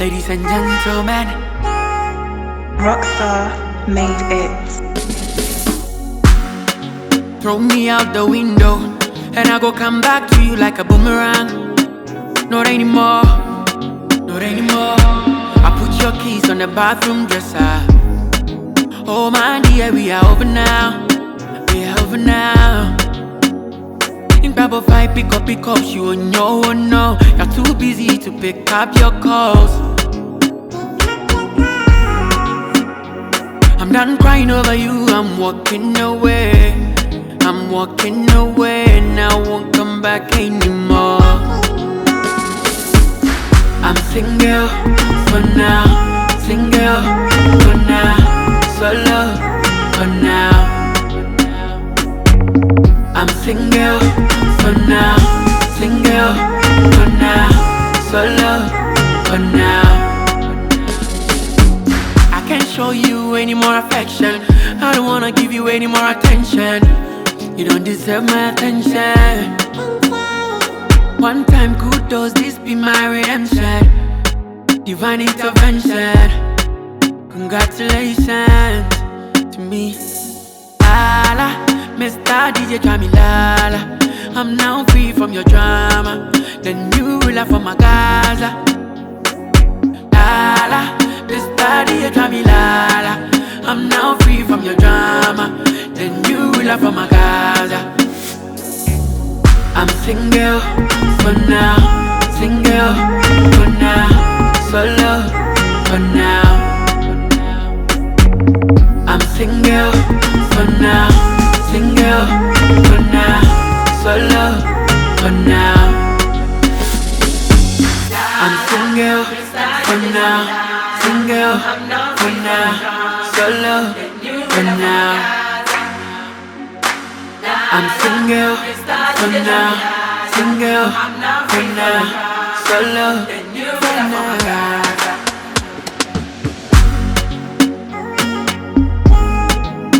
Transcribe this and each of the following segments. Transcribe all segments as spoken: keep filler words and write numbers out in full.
Ladies and gentlemen, Rockstar made it. throw me out the window, and I go come back to you like a boomerang. Not anymore, not anymore. I put your keys on the bathroom dresser. Oh my dear, we are over now, we are over now. In Bible five, pick up, pick up, you on your own now. You're too busy to pick up your calls. I'm done crying over you, I'm walking away. I'm walking away, and I won't come back anymore. I'm single for now, single for now, solo for now. I'm single for now, single for now, solo for now. I can't show you any more affection. I don't wanna give you any more attention. You don't deserve my attention. One time kudos, this be my redemption. Divine intervention. Congratulations to me. Lala, Mister D J Jamilala. I'm now free from your drama. The new ruler for my Gaza. Lala, Mister D J Jamilala. I'm now free from your drama. The new ruler for my Gaza. I'm single for now, single for now, solo for now. I'm single for now, single for now, solo for now. I'm single for now, single for now, solo for now. I'm single for now, single for now, solo for now.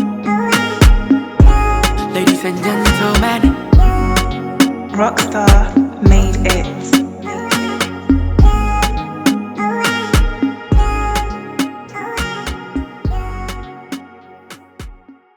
Ladies and gentlemen, Rockstar